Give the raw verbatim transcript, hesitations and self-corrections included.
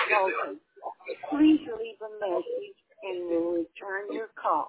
spoken. Please leave a message and we'll return your call.